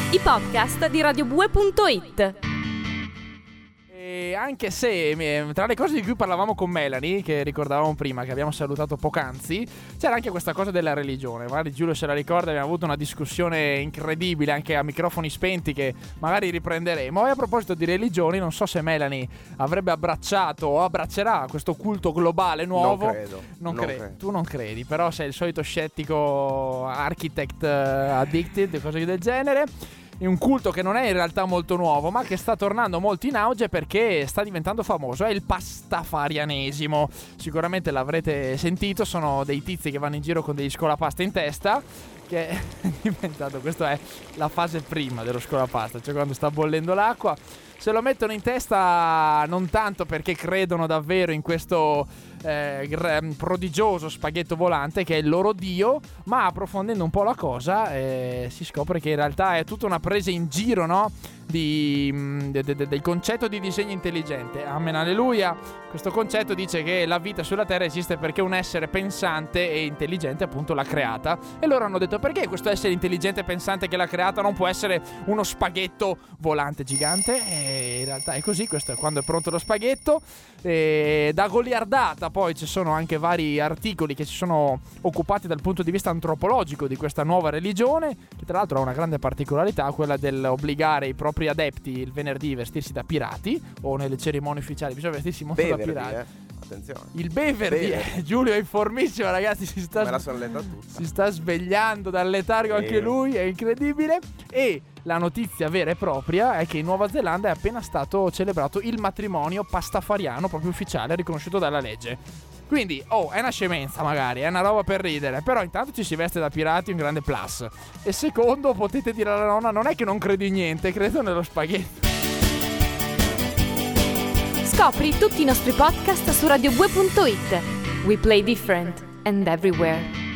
i podcast di radiobue.it. E anche se tra le cose di cui parlavamo con Melanie, che ricordavamo prima, che abbiamo salutato poc'anzi, c'era anche questa cosa della religione. Magari Giulio se la ricorda, abbiamo avuto una discussione incredibile anche a microfoni spenti che magari riprenderemo. E a proposito di religioni, non so se Melanie avrebbe abbracciato o abbraccerà questo culto globale nuovo. Non credo. Tu non credi, però sei il solito scettico architect addicted, cose del genere. È un culto che non è in realtà molto nuovo, ma che sta tornando molto in auge perché sta diventando famoso. È il pastafarianesimo. Sicuramente l'avrete sentito, sono dei tizi che vanno in giro con degli scolapasta in testa, che è diventato, questa è la fase prima dello scolapasta, cioè quando sta bollendo l'acqua. Se lo mettono in testa non tanto perché credono davvero in questo prodigioso spaghetto volante che è il loro dio, ma approfondendo un po' la cosa si scopre che in realtà è tutta una presa in giro, no? Del concetto di disegno intelligente. Amen, alleluia. Questo concetto dice che la vita sulla Terra esiste perché un essere pensante e intelligente appunto l'ha creata, e loro hanno detto: perché questo essere intelligente e pensante che l'ha creata non può essere uno spaghetto volante gigante? E in realtà è così. Questo è quando è pronto lo spaghetto. Da goliardata poi ci sono anche vari articoli che si sono occupati dal punto di vista antropologico di questa nuova religione, che tra l'altro ha una grande particolarità, quella dell'obbligare i propri adepti il venerdì a vestirsi da pirati, o nelle cerimonie ufficiali bisogna vestirsi molto da pirati. Attenzione. Il Beverdi. Giulio è informissimo, ragazzi, me la sono letta tutta. Si sta svegliando dal letargo anche lui, è incredibile. E la notizia vera e propria è che in Nuova Zelanda è appena stato celebrato il matrimonio pastafariano, proprio ufficiale, riconosciuto dalla legge. Quindi, è una scemenza magari, è una roba per ridere, però intanto ci si veste da pirati, un grande plus. E secondo, potete dire alla nonna: non è che non credo in niente, credo nello spaghetto. Scopri tutti i nostri podcast su radiobue.it. We play different and everywhere.